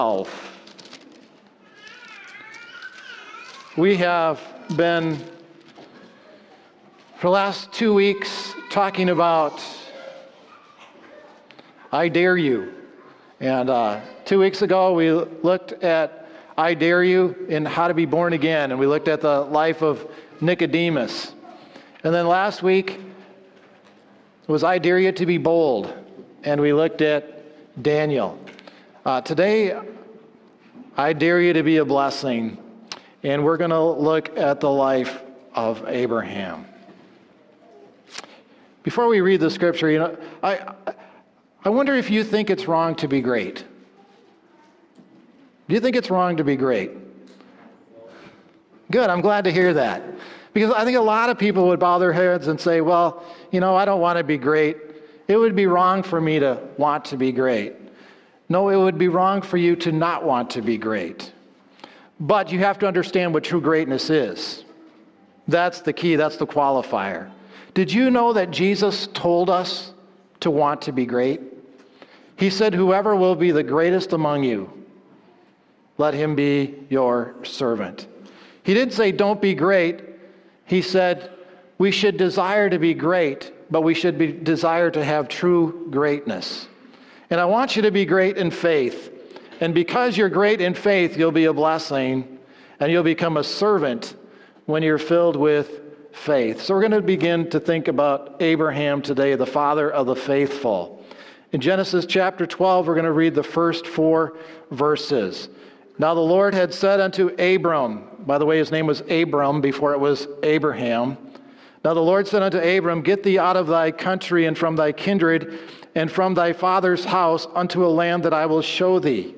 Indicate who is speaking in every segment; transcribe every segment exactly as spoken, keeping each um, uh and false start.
Speaker 1: twelve. We have been, for the last two weeks, talking about I Dare You. And uh, two weeks ago, we looked at I Dare You in How to Be Born Again, and we looked at the life of Nicodemus. And then last week was I Dare You to Be Bold, and we looked at Daniel. Uh, today, I dare you to be a blessing, and we're going to look at the life of Abraham. Before we read the scripture, you know, I I wonder if you think it's wrong to be great. Do you think it's wrong to be great? Good, I'm glad to hear that. Because I think a lot of people would bow their heads and say, well, you know, I don't want to be great. It would be wrong for me to want to be great. No, it would be wrong for you to not want to be great. But you have to understand what true greatness is. That's the key, that's the qualifier. Did you know that Jesus told us to want to be great? He said, whoever will be the greatest among you, let him be your servant. He didn't say, don't be great. He said, we should desire to be great, but we should be desire to have true greatness. And I want you to be great in faith. And because you're great in faith, you'll be a blessing, and you'll become a servant when you're filled with faith. So we're going to begin to think about Abraham today, the father of the faithful. In Genesis chapter twelve, we're going to read the first four verses. Now the Lord had said unto Abram, by the way, his name was Abram before it was Abraham. Now the Lord said unto Abram, get thee out of thy country and from thy kindred and from thy father's house unto a land that I will show thee.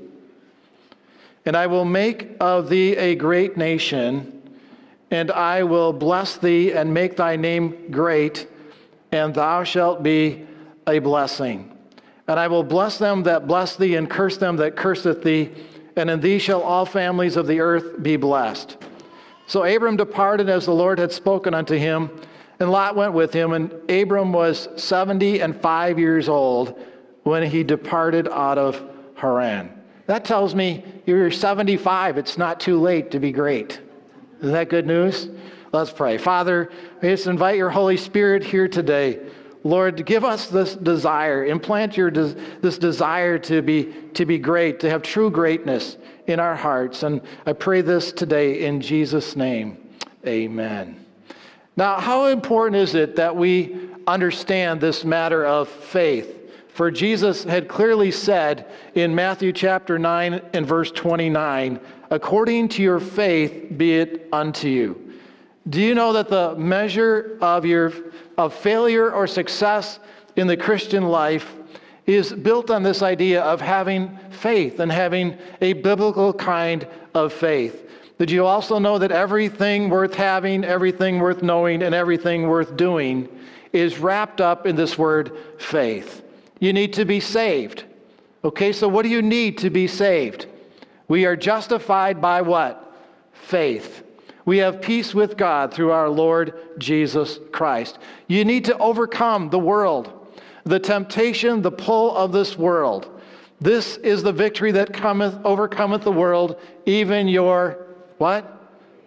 Speaker 1: And I will make of thee a great nation, and I will bless thee and make thy name great, and thou shalt be a blessing. And I will bless them that bless thee, and curse them that curseth thee, and in thee shall all families of the earth be blessed. So Abram departed as the Lord had spoken unto him, and Lot went with him, and Abram was seventy and five years old when he departed out of Haran. That tells me you're seventy-five. It's not too late to be great. Isn't that good news? Let's pray. Father, we just invite your Holy Spirit here today. Lord, give us this desire, implant your des- this desire to be to be great, to have true greatness in our hearts. And I pray this today in Jesus' name. Amen. Now, how important is it that we understand this matter of faith? For Jesus had clearly said in Matthew chapter nine and verse twenty-nine, according to your faith be it unto you. Do you know that the measure of your of failure or success in the Christian life is built on this idea of having faith and having a biblical kind of faith? Did you also know that everything worth having, everything worth knowing, and everything worth doing is wrapped up in this word faith? You need to be saved. Okay, so what do you need to be saved? We are justified by what? Faith. We have peace with God through our Lord Jesus Christ. You need to overcome the world, the temptation, the pull of this world. This is the victory that cometh, overcometh the world, even your, what?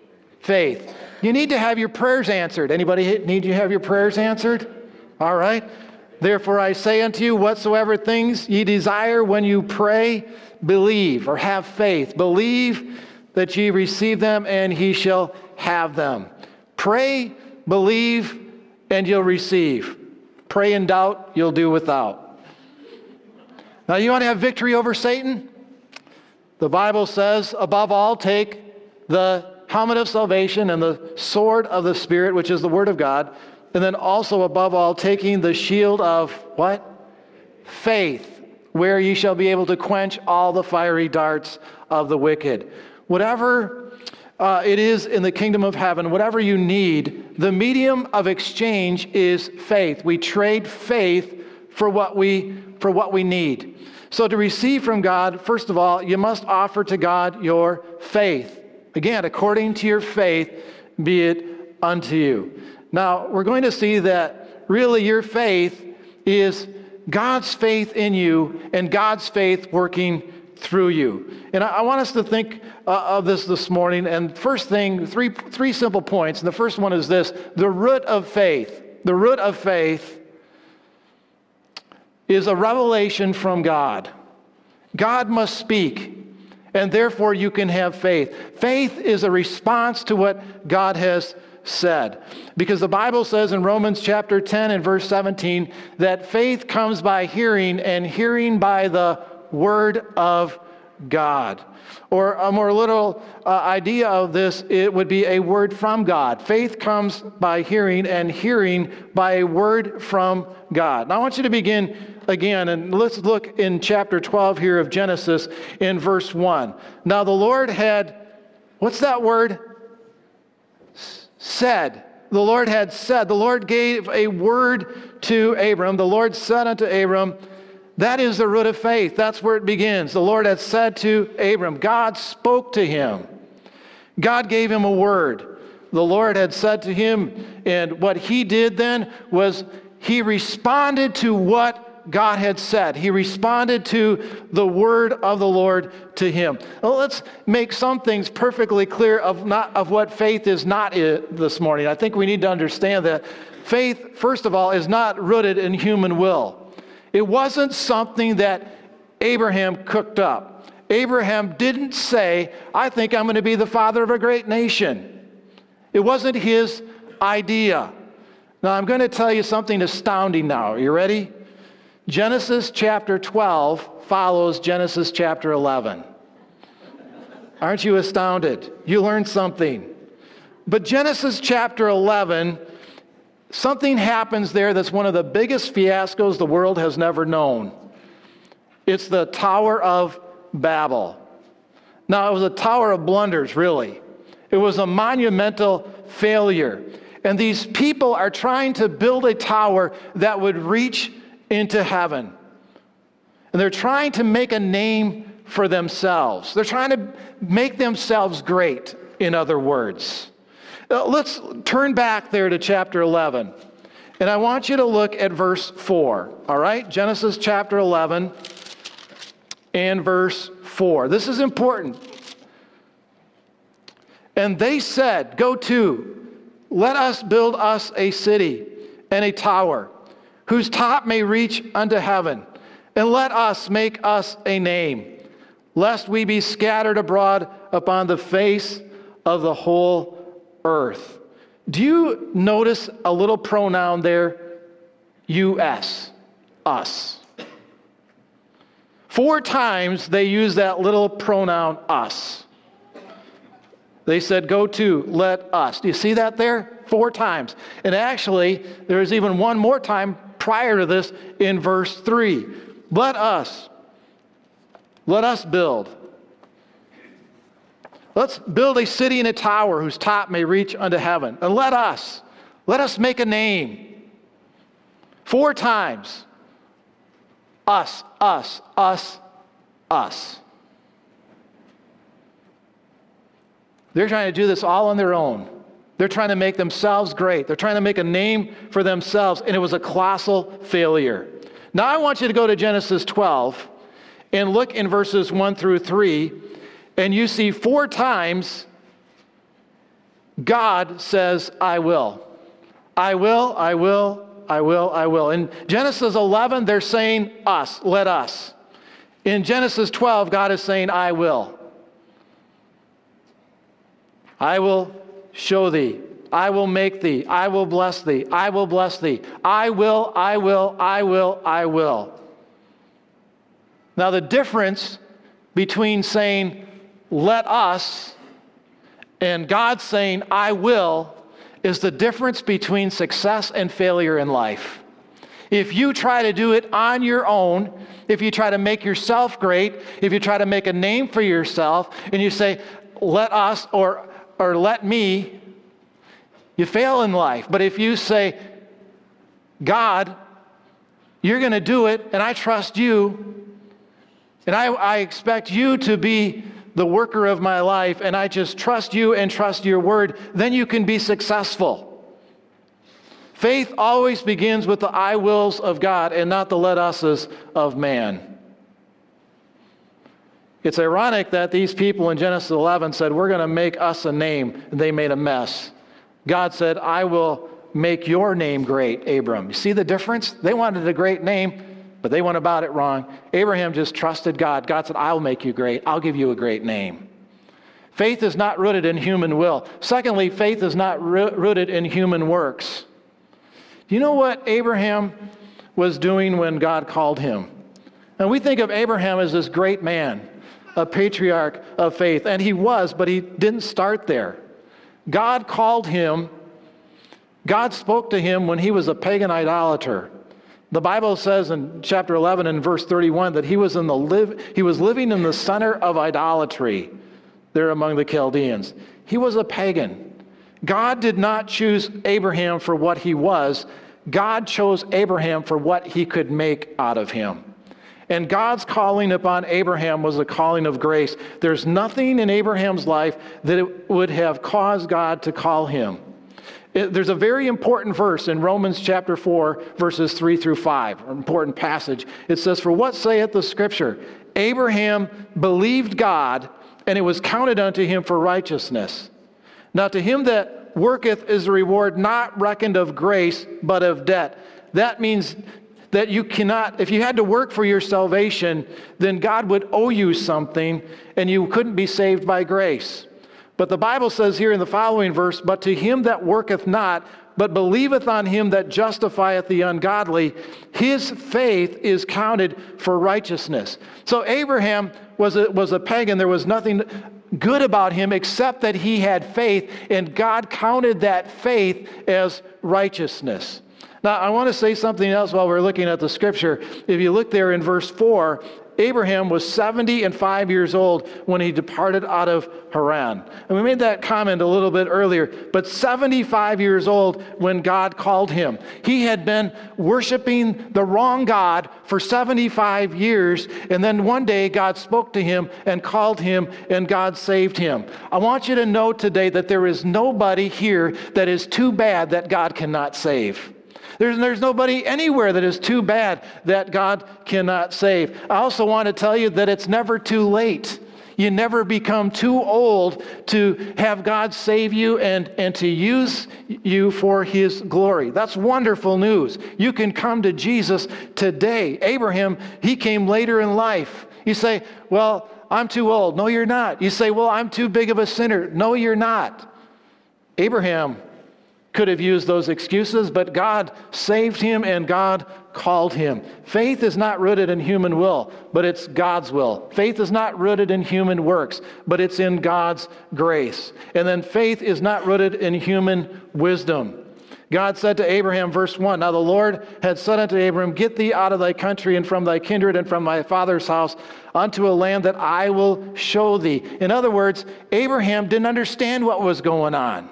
Speaker 1: Faith. You need to have your prayers answered. Anybody need you have your prayers answered? All right. Therefore I say unto you, whatsoever things ye desire when you pray, believe or have faith. Believe that ye receive them, and he shall have them. Pray, believe, and you'll receive. Pray in doubt, you'll do without. Now you want to have victory over Satan? The Bible says, above all, take the helmet of salvation and the sword of the Spirit, which is the Word of God. And then also, above all, taking the shield of what? Faith, where ye shall be able to quench all the fiery darts of the wicked. Whatever uh, it is in the kingdom of heaven, whatever you need, the medium of exchange is faith. We trade faith for what we for what we need. So to receive from God, first of all, you must offer to God your faith. Again, according to your faith, be it unto you. Now, we're going to see that really your faith is God's faith in you and God's faith working through you. And I, I want us to think uh, of this this morning. And first thing, three, three simple points. And the first one is this: the root of faith. The root of faith is a revelation from God. God must speak, and therefore you can have faith. Faith is a response to what God has said. Because the Bible says in Romans chapter ten and verse seventeen that faith comes by hearing, and hearing by the word of God. Or a more literal uh, idea of this, it would be a word from God. Faith comes by hearing, and hearing by a word from God. Now I want you to begin again, and let's look in chapter twelve here of Genesis in verse one. Now the Lord had, what's that word? S- said. The Lord had said. The Lord gave a word to Abram. The Lord said unto Abram, that is the root of faith. That's where it begins. The Lord had said to Abram. God spoke to him. God gave him a word. The Lord had said to him, and what he did then was he responded to what God had said. He responded to the word of the Lord to him. Well, let's make some things perfectly clear of not of what faith is not this morning. I think we need to understand that faith, first of all, is not rooted in human will. It wasn't something that Abraham cooked up. Abraham didn't say, I think I'm going to be the father of a great nation. It wasn't his idea. Now, I'm going to tell you something astounding now. Are you ready? Genesis chapter twelve follows Genesis chapter eleven. Aren't you astounded? You learned something. But Genesis chapter eleven, something happens there that's one of the biggest fiascos the world has never known. It's the Tower of Babel. Now, it was a tower of blunders, really. It was a monumental failure. And these people are trying to build a tower that would reach into heaven. And they're trying to make a name for themselves. They're trying to make themselves great, in other words. Uh, let's turn back there to chapter eleven. And I want you to look at verse four. All right? Genesis chapter eleven and verse four. This is important. And they said, go to, let us build us a city and a tower, whose top may reach unto heaven, and let us make us a name, lest we be scattered abroad upon the face of the whole earth. Do you notice a little pronoun there? us, us. Four times they use that little pronoun us. They said, go to, let us. Do you see that there? Four times. And actually, there's even one more time prior to this in verse three. Let us. Let us build. Let's build a city and a tower whose top may reach unto heaven. And let us. Let us make a name. Four times. Us, us, us, us. They're trying to do this all on their own. They're trying to make themselves great. They're trying to make a name for themselves, and it was a colossal failure. Now I want you to go to Genesis twelve and look in verses one through three, and you see four times God says, I will. I will, I will, I will, I will. In Genesis eleven, they're saying us, let us. In Genesis twelve, God is saying, I will. I will show thee. I will make thee. I will bless thee. I will bless thee. I will, I will, I will, I will. Now the difference between saying, let us, and God saying, I will, is the difference between success and failure in life. If you try to do it on your own, if you try to make yourself great, if you try to make a name for yourself, and you say, let us, or or let me, you fail in life. But if you say, God, you're going to do it, and I trust you, and I, I expect you to be the worker of my life, and I just trust you and trust your word, then you can be successful. Faith always begins with the I wills of God and not the let us's of man. It's ironic that these people in Genesis eleven said, we're going to make us a name, and they made a mess. God said, I will make your name great, Abram. You see the difference? They wanted a great name, but they went about it wrong. Abraham just trusted God. God said, I'll make you great. I'll give you a great name. Faith is not rooted in human will. Secondly, faith is not rooted in human works. Do you know what Abraham was doing when God called him? And we think of Abraham as this great man, a patriarch of faith, and he was, but he didn't start there. God called him, God spoke to him when he was a pagan idolater. The Bible says in chapter eleven and verse thirty-one that he was in the live, he was living in the center of idolatry there among the Chaldeans. He was a pagan. God did not choose Abraham for what he was. God chose Abraham for what he could make out of him. And God's calling upon Abraham was a calling of grace. There's nothing in Abraham's life that it would have caused God to call him. It, there's a very important verse in Romans chapter four, verses three through five, an important passage. It says, for what saith the scripture? Abraham believed God, and it was counted unto him for righteousness. Now to him that worketh is a reward not reckoned of grace, but of debt. That means that you cannot, if you had to work for your salvation, then God would owe you something, and you couldn't be saved by grace. But the Bible says here in the following verse, but to him that worketh not, but believeth on him that justifieth the ungodly, his faith is counted for righteousness. So Abraham was a, was a pagan. There was nothing good about him except that he had faith, and God counted that faith as righteousness. Now, I want to say something else while we're looking at the scripture. If you look there in verse four, Abraham was seventy and five years old when he departed out of Haran. And we made that comment a little bit earlier, but seventy-five years old when God called him. He had been worshiping the wrong God for seventy-five years, and then one day God spoke to him and called him, and God saved him. I want you to know today that there is nobody here that is too bad that God cannot save. There's, there's nobody anywhere that is too bad that God cannot save. I also want to tell you that it's never too late. You never become too old to have God save you and, and to use you for his glory. That's wonderful news. You can come to Jesus today. Abraham, he came later in life. You say, well, I'm too old. No, you're not. You say, well, I'm too big of a sinner. No, you're not. Abraham could have used those excuses, but God saved him and God called him. Faith is not rooted in human will, but it's God's will. Faith is not rooted in human works, but it's in God's grace. And then faith is not rooted in human wisdom. God said to Abraham, verse one, now the Lord had said unto Abraham, get thee out of thy country and from thy kindred and from thy father's house unto a land that I will show thee. In other words, Abraham didn't understand what was going on.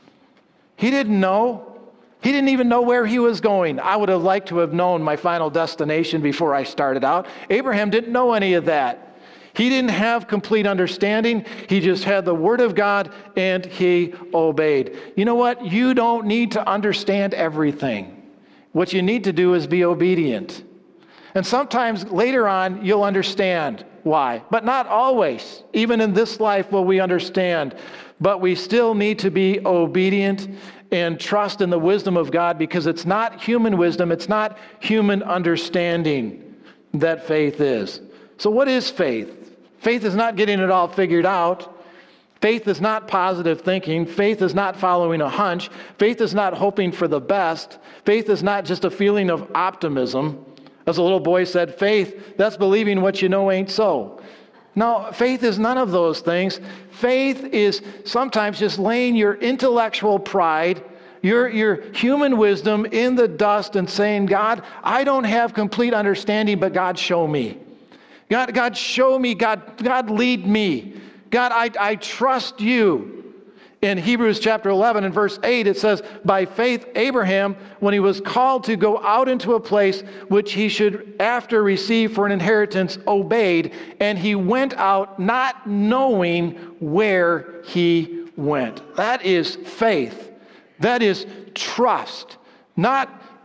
Speaker 1: He didn't know. He didn't even know where he was going. I would have liked to have known my final destination before I started out. Abraham didn't know any of that. He didn't have complete understanding. He just had the word of God and he obeyed. You know what? You don't need to understand everything. What you need to do is be obedient. And sometimes later on you'll understand why, but not always. Even in this life will we understand. But we still need to be obedient and trust in the wisdom of God, because it's not human wisdom, it's not human understanding that faith is. So what is faith? Faith is not getting it all figured out. Faith is not positive thinking. Faith is not following a hunch. Faith is not hoping for the best. Faith is not just a feeling of optimism. As a little boy said, faith, that's believing what you know ain't so. No, faith is none of those things. Faith is sometimes just laying your intellectual pride, your, your human wisdom in the dust and saying, God, I don't have complete understanding, but God, show me. God, God, show me. God, God, lead me. God, I, I trust you. In Hebrews chapter eleven and verse eight, it says, by faith Abraham, when he was called to go out into a place which he should after receive for an inheritance, obeyed, and he went out not knowing where he went. That is faith. That is trust. Not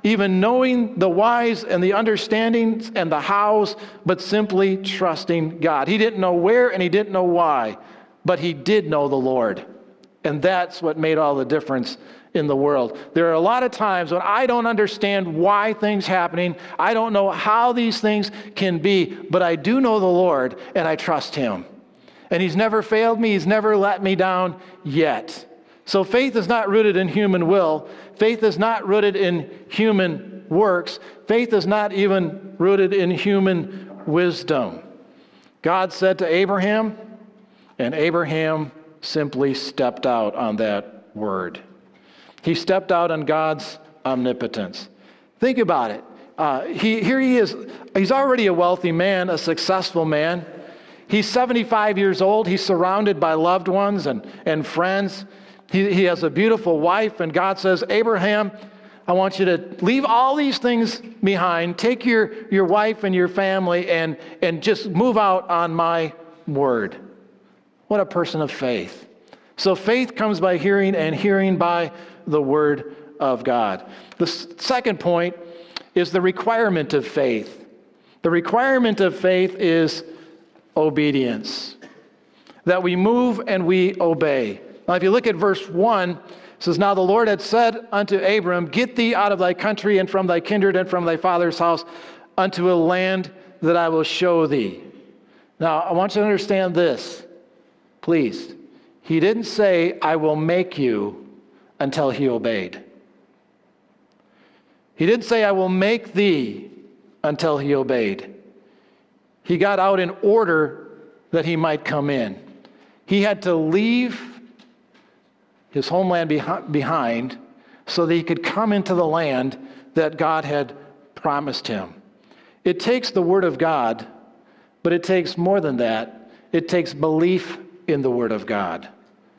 Speaker 1: even knowing the whys and the understandings and the hows, but simply trusting God. He didn't know where and he didn't know why, but he did know the Lord. And that's what made all the difference in the world. There are a lot of times when I don't understand why things happening. I don't know how these things can be, but I do know the Lord and I trust him. And he's never failed me. He's never let me down yet. So faith is not rooted in human will. Faith is not rooted in human works. Faith is not even rooted in human wisdom. God said to Abraham, and Abraham simply stepped out on that word. He stepped out on God's omnipotence. Think about it. Uh, he, here he is. He's already a wealthy man, a successful man. He's seventy-five years old. He's surrounded by loved ones and, and friends. He, he has a beautiful wife, and God says, Abraham, I want you to leave all these things behind. Take your, your wife and your family and, and just move out on my word. What a person of faith. So faith comes by hearing, and hearing by the word of God. The second point is the requirement of faith. The requirement of faith is obedience. That we move and we obey. Now, if you look at verse one, it says, Now the Lord had said unto Abram, Get thee out of thy country and from thy kindred and from thy father's house unto a land that I will show thee. Now, I want you to understand this, please. He didn't say, I will make you, until he obeyed. He didn't say, I will make thee, until he obeyed. He got out in order that he might come in. He had to leave his homeland behind so that he could come into the land that God had promised him. It takes the word of God, but it takes more than that. It takes belief in the word of God.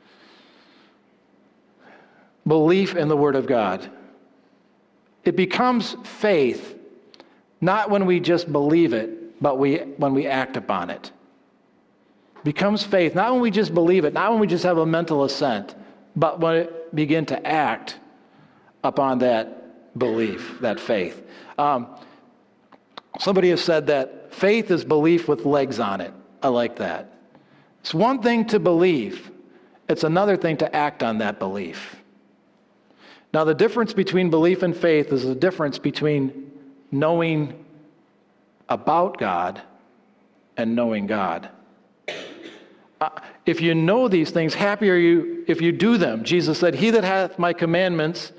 Speaker 1: Belief in the word of God. It becomes faith, not when we just believe it, but we when we act upon it. It becomes faith, not when we just believe it, not when we just have a mental assent, but when it begin to act upon that belief, that faith. Um, somebody has said that faith is belief with legs on it. I like that. It's one thing to believe. It's another thing to act on that belief. Now, the difference between belief and faith is the difference between knowing about God and knowing God. Uh, if you know these things, happy are you if you do them. Jesus said, He that hath my commandments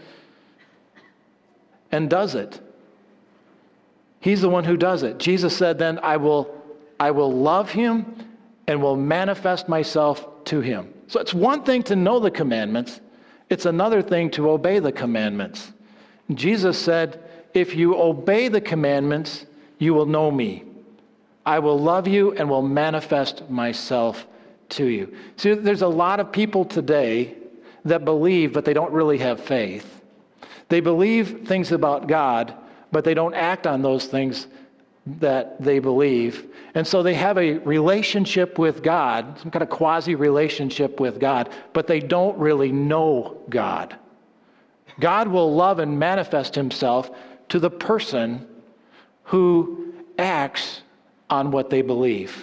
Speaker 1: and does it, he's the one who does it. Jesus said, then I will, I will love him and will manifest myself to him. So it's one thing to know the commandments. It's another thing to obey the commandments. Jesus said, if you obey the commandments, you will know me. I will love you and will manifest myself to you. See, there's a lot of people today that believe, but they don't really have faith. They believe things about God, but they don't act on those things that they believe. And so they have a relationship with God, some kind of quasi-relationship with God, but they don't really know God. God will love and manifest himself to the person who acts on what they believe.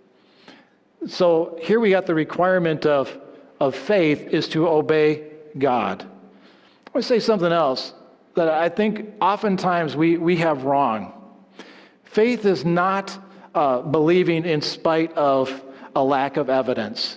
Speaker 1: So here we got the requirement of, of faith is to obey God. I want to say something else that I think oftentimes we, we have wrong. Faith is not uh, believing in spite of a lack of evidence.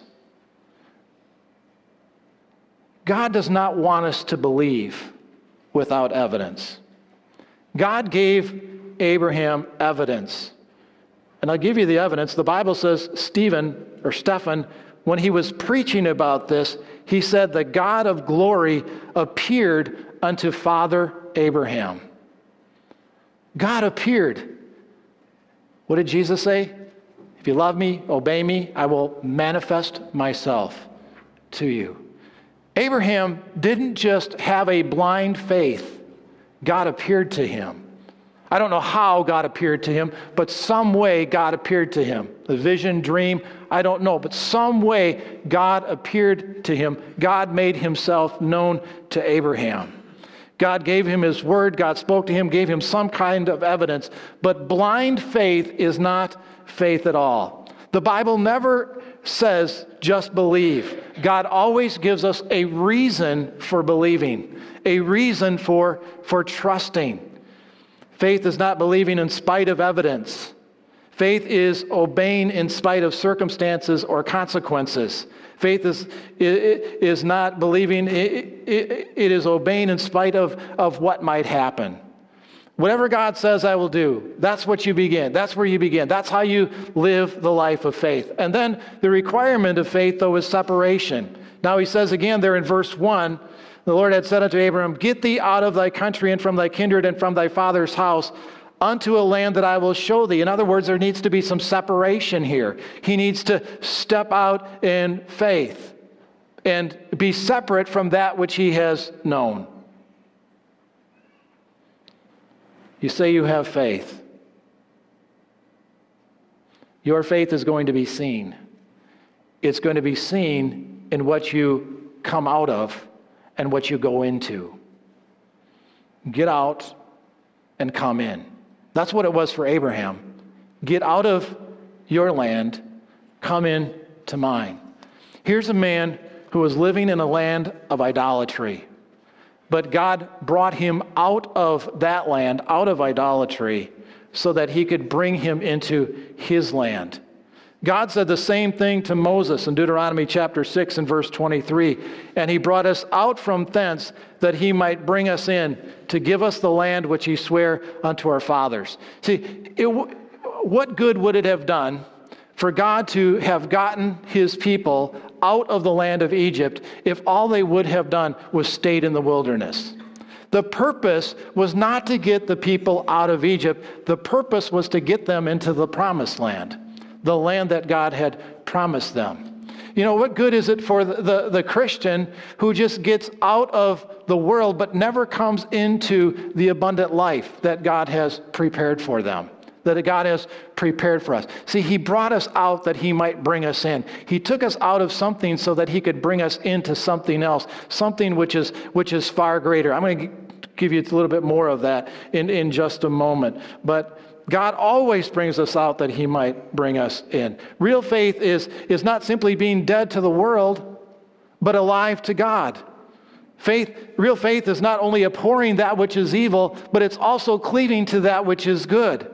Speaker 1: God does not want us to believe without evidence. God gave Abraham evidence. And I'll give you the evidence. The Bible says Stephen, or Stephen, when he was preaching about this, he said, the God of glory appeared unto Father Abraham. God appeared. What did Jesus say? If you love me, obey me, I will manifest myself to you. Abraham didn't just have a blind faith. God appeared to him. I don't know how God appeared to him, but some way God appeared to him. The vision, dream, I don't know, but some way God appeared to him. God made himself known to Abraham. God gave him his word, God spoke to him, gave him some kind of evidence. But blind faith is not faith at all. The Bible never says just believe. God always gives us a reason for believing, a reason for, for trusting. Faith is not believing in spite of evidence. Faith is obeying in spite of circumstances or consequences. Faith is, is not believing, it is obeying in spite of, of what might happen. Whatever God says I will do, that's what you begin. That's where you begin. That's how you live the life of faith. And then the requirement of faith, though, is separation. Now he says again there in verse one, the Lord had said unto Abraham, get thee out of thy country and from thy kindred and from thy father's house unto a land that I will show thee. In other words, there needs to be some separation here. He needs to step out in faith and be separate from that which he has known. You say you have faith. Your faith is going to be seen. It's going to be seen in what you come out of and what you go into. Get out and come in. That's what it was for Abraham. Get out of your land, come in to mine. Here's a man who was living in a land of idolatry. But God brought him out of that land, out of idolatry, so that he could bring him into his land. God said the same thing to Moses in Deuteronomy chapter six and verse twenty-three. And he brought us out from thence that he might bring us in to give us the land which he sware unto our fathers. See, it, what good would it have done for God to have gotten his people out of the land of Egypt if all they would have done was stayed in the wilderness? The purpose was not to get the people out of Egypt. The purpose was to get them into the promised land, the land that God had promised them. You know, what good is it for the, the, the Christian who just gets out of the world but never comes into the abundant life that God has prepared for them, that God has prepared for us? See, he brought us out that he might bring us in. He took us out of something so that he could bring us into something else, something which is which is far greater. I'm going to give you a little bit more of that in, in just a moment. But God always brings us out that he might bring us in. Real faith is, is not simply being dead to the world, but alive to God. Faith, real faith is not only abhorring that which is evil, but it's also cleaving to that which is good.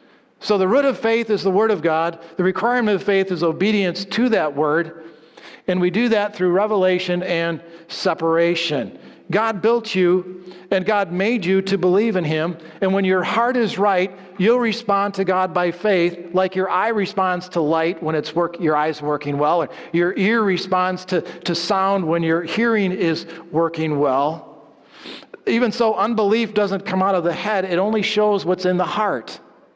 Speaker 1: So the root of faith is the Word of God. The requirement of faith is obedience to that Word. And we do that through revelation and separation. God built you and God made you to believe in him. And when your heart is right, you'll respond to God by faith, like your eye responds to light when it's work, your eye's working well, or your ear responds to, to sound when your hearing is working well. Even so, unbelief doesn't come out of the head. It only shows what's in the heart.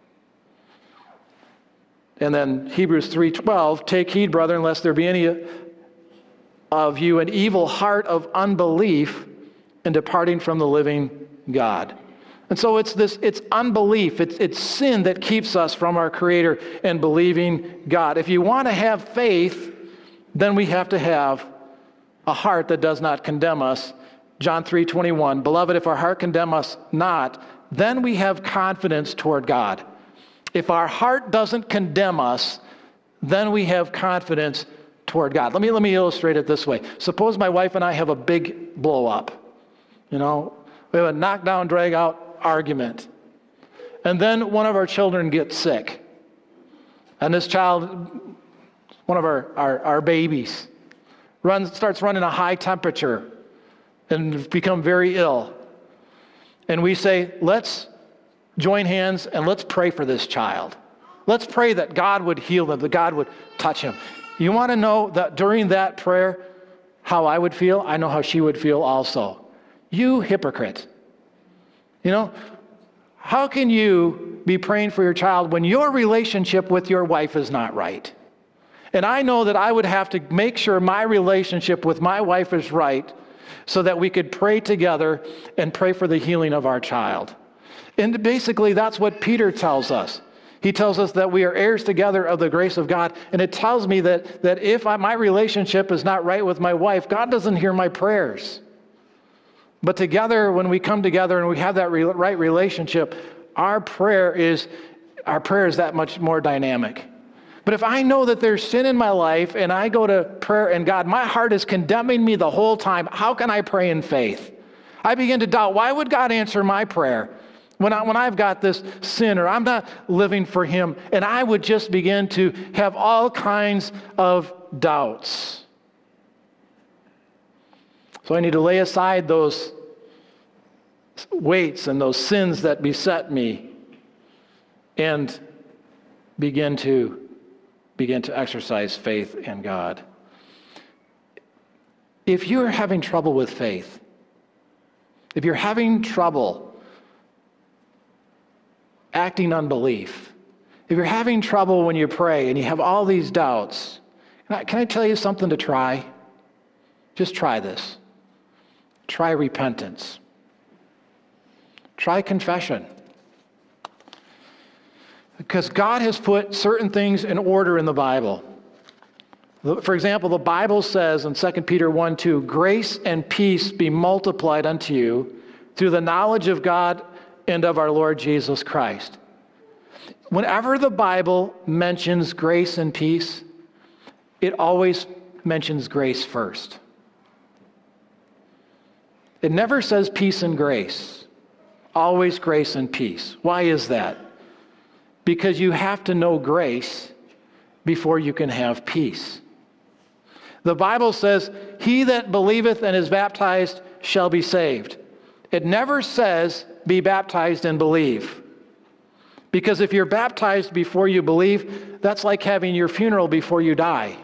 Speaker 1: And then Hebrews three twelve, take heed, brethren, lest there be any of you an evil heart of unbelief and departing from the living God. And so it's this, it's unbelief, it's, it's sin that keeps us from our Creator and believing God. If you want to have faith, then we have to have a heart that does not condemn us. John three twenty-one, beloved, if our heart condemn us not, then we have confidence toward God. If our heart doesn't condemn us, then we have confidence toward God. Let me, let me illustrate it this way. Suppose my wife and I have a big blow up. You know, we have a knockdown, drag out argument. And then one of our children gets sick. And this child, one of our, our, our babies, runs, starts running a high temperature and become very ill. And we say, let's join hands and let's pray for this child. Let's pray that God would heal them, that God would touch him. You want to know that during that prayer, how I would feel? I know how she would feel also. You hypocrite. You know, how can you be praying for your child when your relationship with your wife is not right? And I know that I would have to make sure my relationship with my wife is right so that we could pray together and pray for the healing of our child. And basically, that's what Peter tells us. He tells us that we are heirs together of the grace of God. And it tells me that, that if I, my relationship is not right with my wife, God doesn't hear my prayers. But together, when we come together and we have that re- right relationship, our prayer is our prayer is that much more dynamic. But if I know that there's sin in my life and I go to prayer and God, my heart is condemning me the whole time, how can I pray in faith? I begin to doubt, why would God answer my prayer when, I, when I've got this sin or I'm not living for Him? And I would just begin to have all kinds of doubts. So I need to lay aside those weights and those sins that beset me and begin to begin to exercise faith in God. If you're having trouble with faith, if you're having trouble acting unbelief, if you're having trouble when you pray and you have all these doubts, can I, can I tell you something to try? Just try this. Try repentance. Try confession. Because God has put certain things in order in the Bible. For example, the Bible says in Second Peter one two, grace and peace be multiplied unto you through the knowledge of God and of our Lord Jesus Christ. Whenever the Bible mentions grace and peace, it always mentions grace first. It never says peace and grace. Always grace and peace. Why is that? Because you have to know grace before you can have peace. The Bible says, he that believeth and is baptized shall be saved. It never says, be baptized and believe. Because if you're baptized before you believe, that's like having your funeral before you die.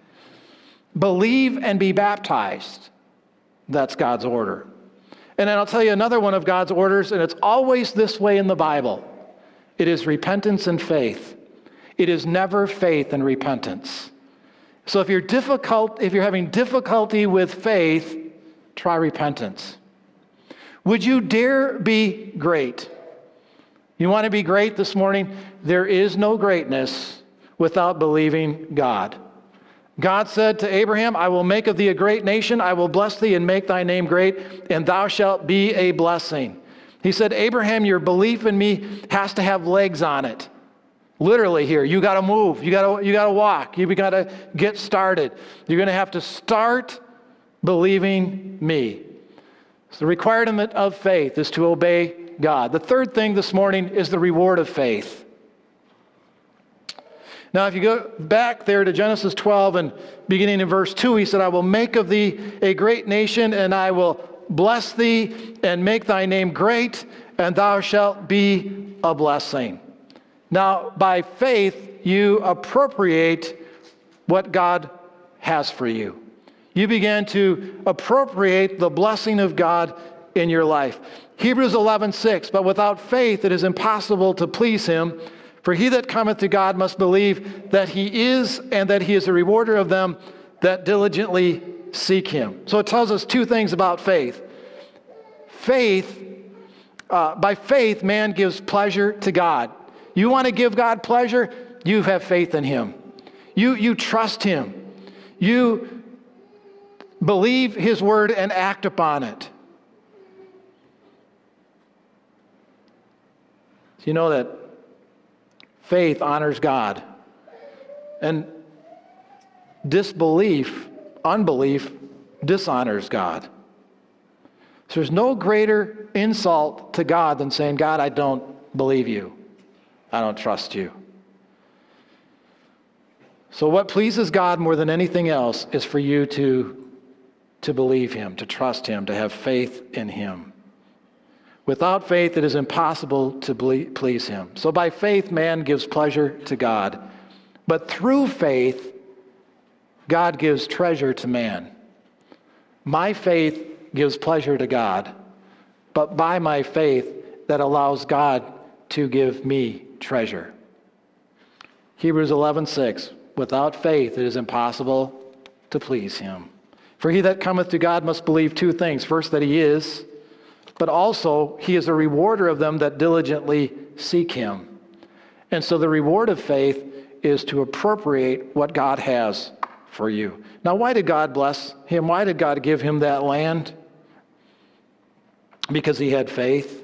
Speaker 1: Believe and be baptized. That's God's order. And then I'll tell you another one of God's orders, and it's always this way in the Bible. It is repentance and faith. It is never faith and repentance. So if you're difficult, if you're having difficulty with faith, try repentance. Would you dare be great? You want to be great this morning? There is no greatness without believing God. God said to Abraham, I will make of thee a great nation. I will bless thee and make thy name great, and thou shalt be a blessing. He said, Abraham, your belief in me has to have legs on it. Literally here, you got to move. You got to you got to walk. You got to get started. You're going to have to start believing me. So the requirement of faith is to obey God. The third thing this morning is the reward of faith. Now, if you go back there to Genesis twelve and beginning in verse two, he said, I will make of thee a great nation, and I will bless thee and make thy name great, and thou shalt be a blessing. Now, by faith, you appropriate what God has for you. You begin to appropriate the blessing of God in your life. Hebrews eleven six, but without faith it is impossible to please him. For he that cometh to God must believe that he is, and that he is a rewarder of them that diligently seek him. So it tells us two things about faith. Faith, uh, by faith, man gives pleasure to God. You want to give God pleasure? You have faith in him. You, you trust him. You believe his word and act upon it. You know that faith honors God. And disbelief, unbelief, dishonors God. So there's no greater insult to God than saying, God, I don't believe you. I don't trust you. So what pleases God more than anything else is for you to, to believe him, to trust him, to have faith in him. Without faith, it is impossible to please him. So by faith, man gives pleasure to God. But through faith, God gives treasure to man. My faith gives pleasure to God, but by my faith, that allows God to give me treasure. Hebrews eleven six, without faith, it is impossible to please him. For he that cometh to God must believe two things. First, that he is, but also he is a rewarder of them that diligently seek him. And so the reward of faith is to appropriate what God has for you. Now, why did God bless him? Why did God give him that land? because he had faith?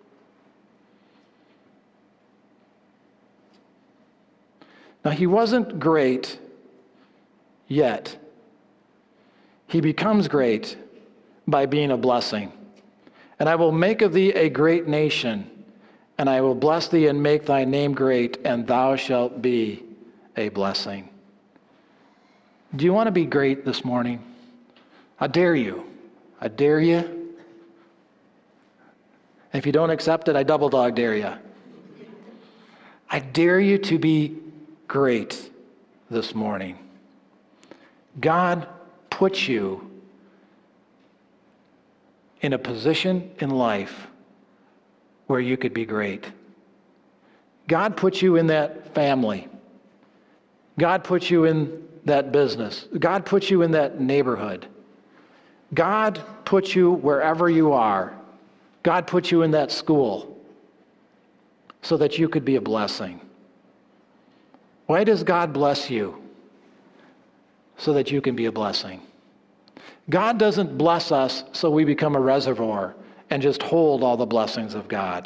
Speaker 1: Now, he wasn't great yet. He becomes great by being a blessing. And I will make of thee a great nation, and I will bless thee and make thy name great, and thou shalt be a blessing. Do you want to be great this morning? I dare you. I dare you. If you don't accept it, I double dog dare you. I dare you to be great this morning. God puts you in a position in life where you could be great. God puts you in that family. God puts you in that business. God puts you in that neighborhood. God puts you wherever you are. God puts you in that school so that you could be a blessing. Why does God bless you? So that you can be a blessing. God doesn't bless us so we become a reservoir and just hold all the blessings of God.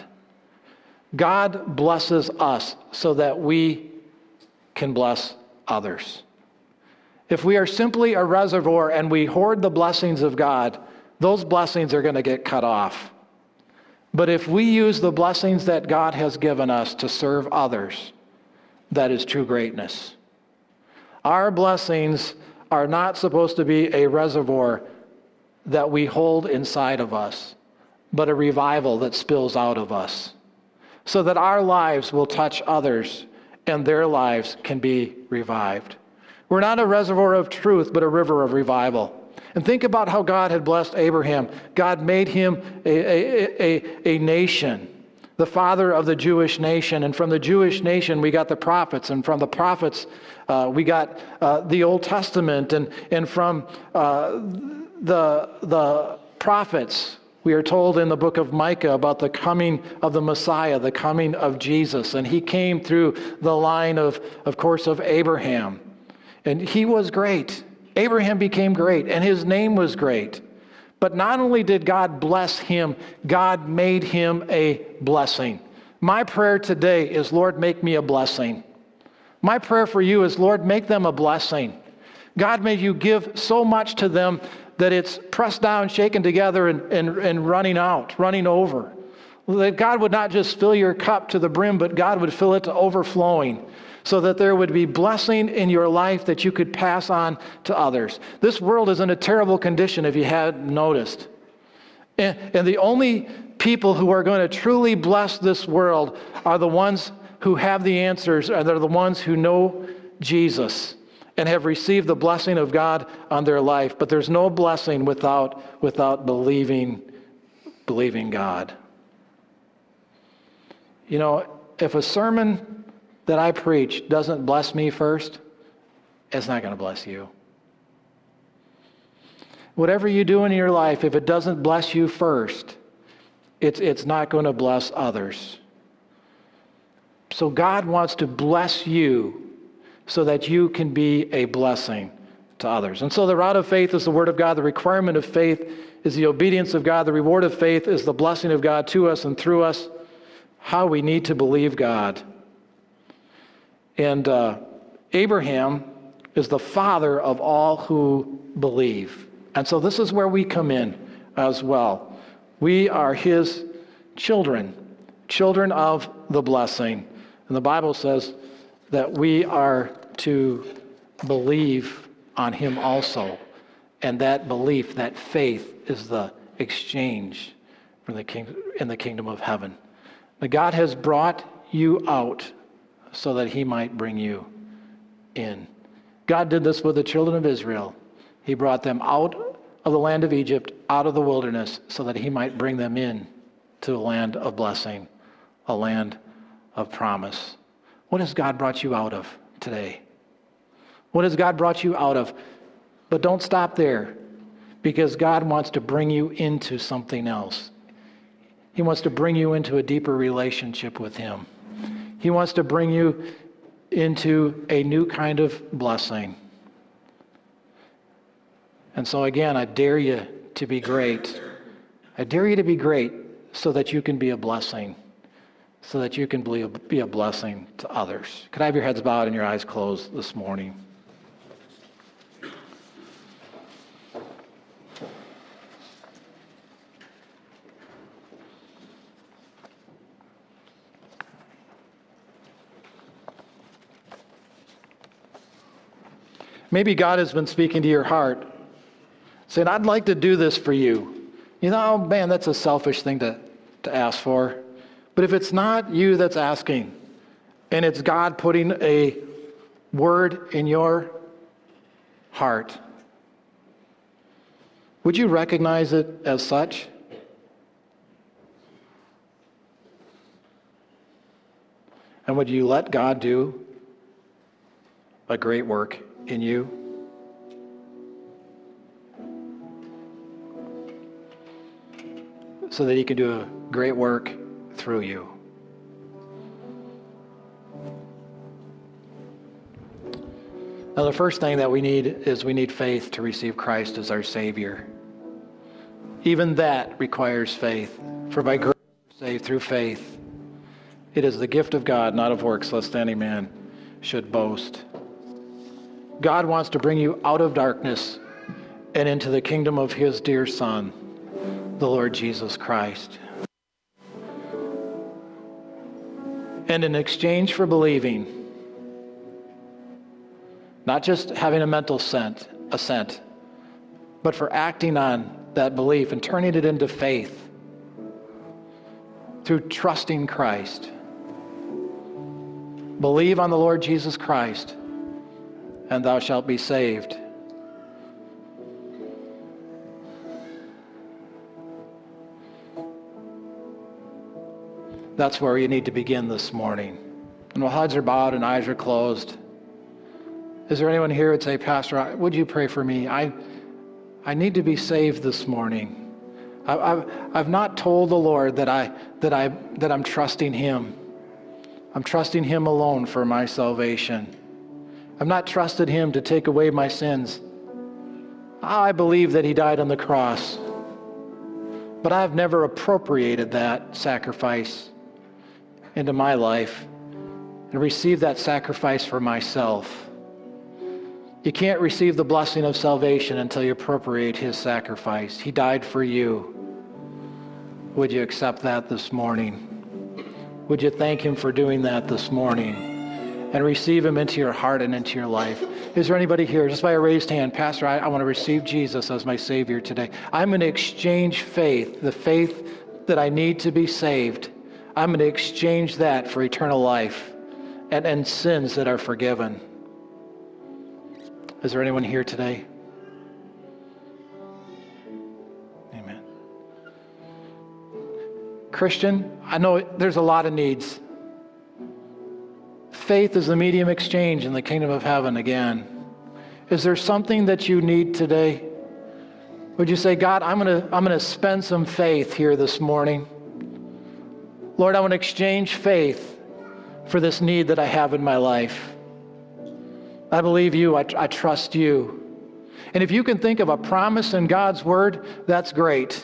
Speaker 1: God blesses us so that we can bless others. If we are simply a reservoir and we hoard the blessings of God, those blessings are going to get cut off. But if we use the blessings that God has given us to serve others, that is true greatness. Our blessings are not supposed to be a reservoir that we hold inside of us, but a revival that spills out of us, so that our lives will touch others and their lives can be revived. We're not a reservoir of truth, but a river of revival. And think about how God had blessed Abraham. God made him a, a, a, a nation, the father of the Jewish nation. And from the Jewish nation, we got the prophets. And from the prophets, uh, we got uh, the Old Testament. And, and from uh, the, the prophets, we are told in the book of Micah about the coming of the Messiah, the coming of Jesus. And he came through the line of, of course, of Abraham. And he was great. Abraham became great, and his name was great. But not only did God bless him, God made him a blessing. My prayer today is, Lord, make me a blessing. My prayer for you is, Lord, make them a blessing. God, may you give so much to them that it's pressed down, shaken together, and, and, and running out, running over. That God would not just fill your cup to the brim, but God would fill it to overflowing, so that there would be blessing in your life that you could pass on to others. This world is in a terrible condition, if you hadn't noticed. And, and the only people who are going to truly bless this world are the ones who have the answers, and they're the ones who know Jesus and have received the blessing of God on their life. But there's no blessing without, without believing, believing God. You know, if a sermon that I preach doesn't bless me first, it's not going to bless you. Whatever you do in your life, if it doesn't bless you first, it's, it's not going to bless others. So God wants to bless you so that you can be a blessing to others. And so the route of faith is the Word of God. The requirement of faith is the obedience of God. The reward of faith is the blessing of God to us and through us. How we need to believe God. And uh, Abraham is the father of all who believe. And so this is where we come in as well. We are his children, children of the blessing. And the Bible says that we are to believe on him also. And that belief, that faith, is the exchange for the king, in the kingdom of heaven. But God has brought you out so that he might bring you in. God did this with the children of Israel. He brought them out of the land of Egypt, out of the wilderness, so that he might bring them in to a land of blessing, a land of promise. What has God brought you out of today? What has God brought you out of? But don't stop there, because God wants to bring you into something else. He wants to bring you into a deeper relationship with him. He wants to bring you into a new kind of blessing. And so again, I dare you to be great. I dare you to be great so that you can be a blessing, so that you can be a blessing to others. Could I have your heads bowed and your eyes closed this morning? Maybe God has been speaking to your heart, saying, I'd like to do this for you. You know, oh, man, that's a selfish thing to, to ask for. But if it's not you that's asking, and it's God putting a word in your heart, would you recognize it as such? And would you let God do a great work in you? So that he can do a great work through you. Now, the first thing that we need is we need faith to receive Christ as our Savior. Even that requires faith. For by grace we are saved through faith. It is the gift of God, not of works, lest any man should boast. God wants to bring you out of darkness and into the kingdom of his dear Son, the Lord Jesus Christ. And in exchange for believing, not just having a mental assent, assent, but for acting on that belief and turning it into faith through trusting Christ. Believe on the Lord Jesus Christ, and thou shalt be saved. That's where you need to begin this morning. And while heads are bowed and eyes are closed, is there anyone here who would say, Pastor, would you pray for me? I I need to be saved this morning. I, I've, I've not told the Lord that, I, that, I, that I'm trusting him. I'm trusting him alone for my salvation. I've not trusted him to take away my sins. I believe that he died on the cross, but I've never appropriated that sacrifice into my life and received that sacrifice for myself. You can't receive the blessing of salvation until you appropriate his sacrifice. He died for you. Would you accept that this morning? Would you thank him for doing that this morning and receive him into your heart and into your life? Is there anybody here, just by a raised hand, Pastor, I, I want to receive Jesus as my Savior today. I'm going to exchange faith, the faith that I need to be saved. I'm going to exchange that for eternal life and, and sins that are forgiven. Is there anyone here today? Amen. Christian, I know there's a lot of needs. Faith is the medium exchange in the kingdom of heaven again. Is there something that you need today? Would you say, God, I'm going to I'm going to spend some faith here this morning. Lord, I want to exchange faith for this need that I have in my life. I believe you. I, I trust you. And if you can think of a promise in God's word, that's great.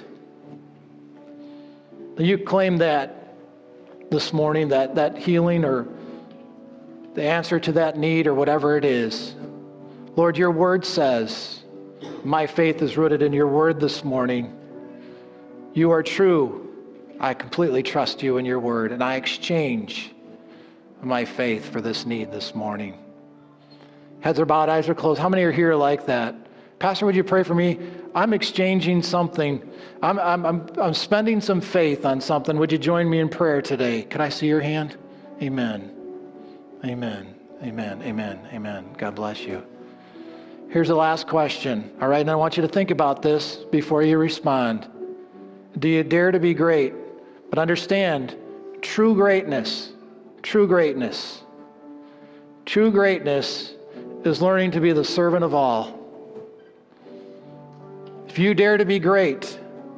Speaker 1: You claim that this morning, that, that healing or the answer to that need or whatever it is. Lord, your word says, my faith is rooted in your word this morning. You are true. I completely trust you in your word, and I exchange my faith for this need this morning. Heads are bowed, eyes are closed. How many are here like that? Pastor, would you pray for me? I'm exchanging something. I'm, I'm, I'm, I'm spending some faith on something. Would you join me in prayer today? Could I see your hand? Amen. Amen. Amen. Amen. Amen. God bless you. Here's the last question. All right, and I want you to think about this before you respond. Do you dare to be great? But understand, true greatness, true greatness, true greatness is learning to be the servant of all. If you dare to be great,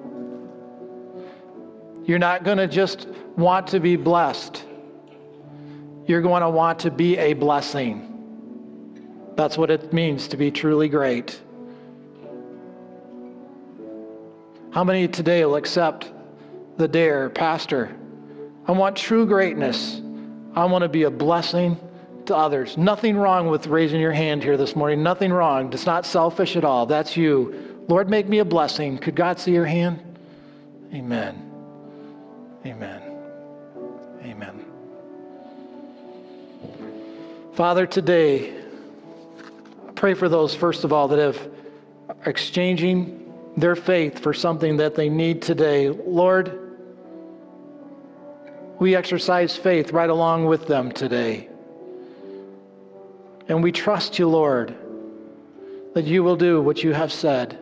Speaker 1: you're not going to just want to be blessed. You're going to want to be a blessing. That's what it means to be truly great. How many today will accept the dare, Pastor? I want true greatness. I want to be a blessing to others. Nothing wrong with raising your hand here this morning. Nothing wrong. It's not selfish at all. That's you. Lord, make me a blessing. Could God see your hand? Amen. Amen. Amen. Father, today, I pray for those, first of all, that have exchanging their faith for something that they need today. Lord, we exercise faith right along with them today. And we trust you, Lord, that you will do what you have said.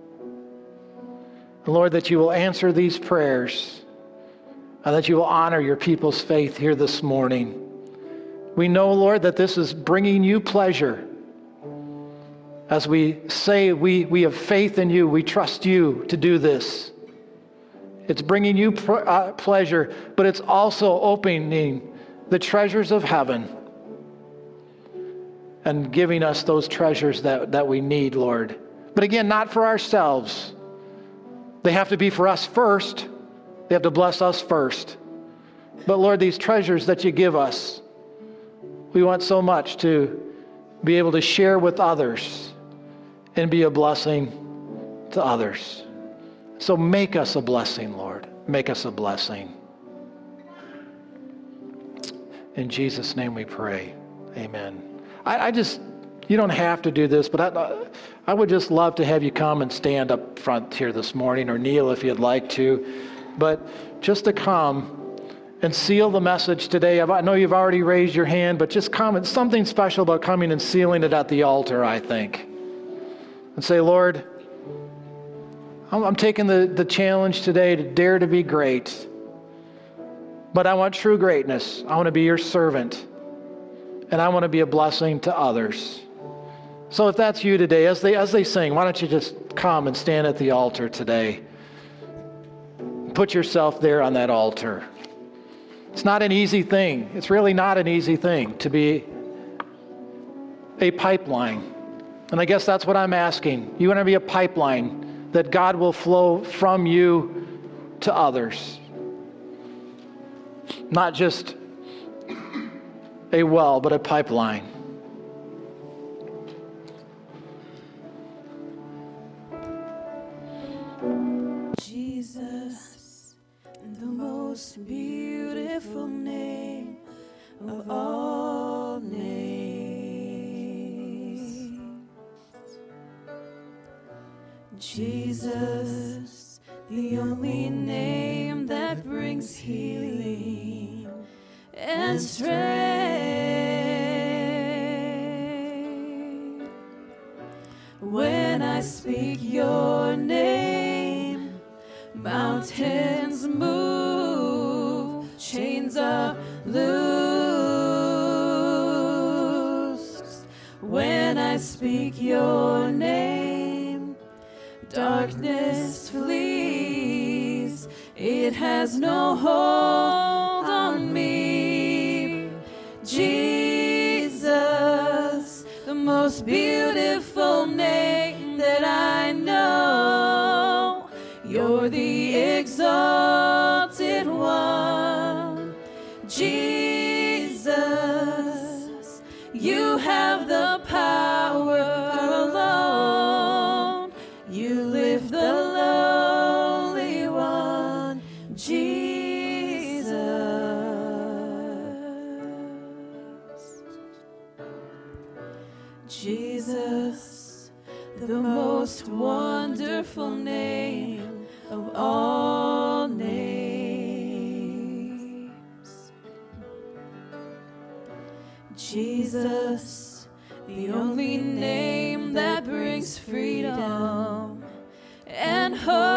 Speaker 1: And Lord, that you will answer these prayers and that you will honor your people's faith here this morning. We know, Lord, that this is bringing you pleasure. As we say we, we have faith in you, we trust you to do this. It's bringing you pr- uh, pleasure, but it's also opening the treasures of heaven and giving us those treasures that, that we need, Lord. But again, not for ourselves. They have to be for us first. They have to bless us first. But Lord, these treasures that you give us, we want so much to be able to share with others and be a blessing to others. So make us a blessing, Lord. Make us a blessing. In Jesus' name we pray. Amen. I, I just, you don't have to do this, but I, I would just love to have you come and stand up front here this morning, or kneel if you'd like to. But just to come and seal the message today. I know you've already raised your hand, but just come. It's something special about coming and sealing it at the altar, I think. And say, Lord, I'm, I'm taking the, the challenge today to dare to be great. But I want true greatness. I want to be your servant. And I want to be a blessing to others. So if that's you today, as they as they sing, why don't you just come and stand at the altar today? Put yourself there on that altar. It's not an easy thing. It's really not an easy thing to be a pipeline. And I guess that's what I'm asking. You want to be a pipeline that God will flow from you to others. Not just a well, but a pipeline.
Speaker 2: Jesus, the most beautiful name of all names. Jesus, the only name that brings healing and strength. When I speak your name, mountains move, chains are loosed. When I speak your name, darkness flees. It has no hold on me. Jesus, the most beautiful name that I know. You're the exalted one. Jesus, you have the power alone. You lift the lowly one. Jesus, Jesus, the most wonderful name of all names. Jesus, the only name that brings freedom and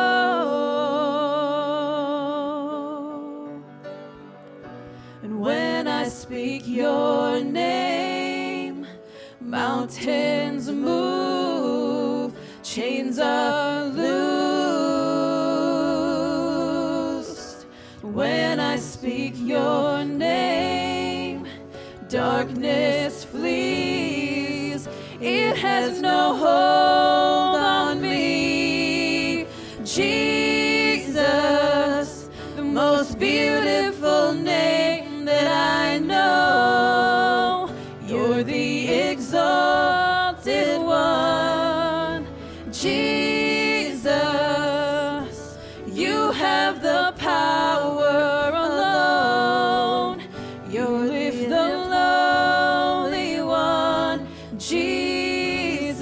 Speaker 2: hope. And when I speak your name, mountains move, chains are loosed. When I speak your name, darkness flees. It has no hold on me. Jesus, Jesus, you have the power alone. You lift the lonely one, Jesus.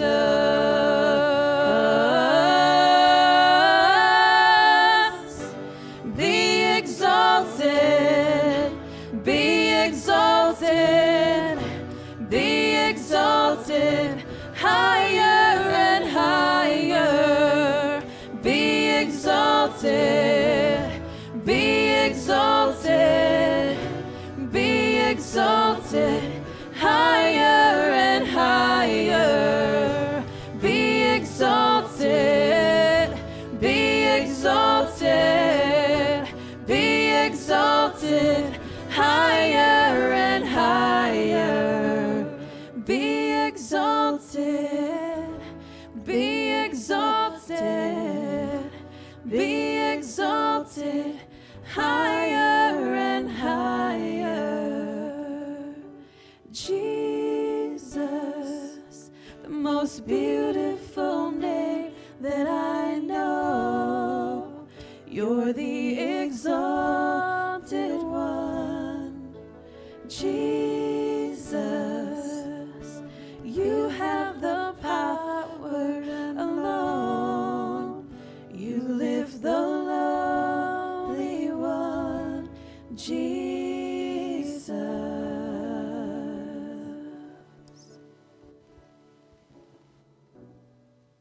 Speaker 2: Be exalted, be exalted, be exalted, higher and higher. Be exalted, be exalted, be exalted, higher and higher. Be exalted, be exalted, be exalted, higher and higher. Be exalted, be exalted, be exalted, higher and higher. Jesus, the most beautiful name that I know. You're the exalted one, Jesus.